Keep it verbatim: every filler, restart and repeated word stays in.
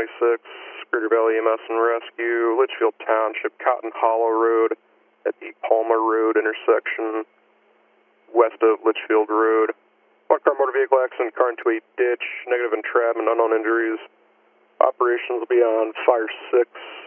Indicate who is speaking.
Speaker 1: twenty-six, Greater Valley E M S and Rescue, Litchfield Township, Cotton Hollow Road at the Palmer Road intersection, west of Litchfield Road. One car motor vehicle accident, car into a ditch, negative entrapment, unknown injuries. Operations will be on Fire six.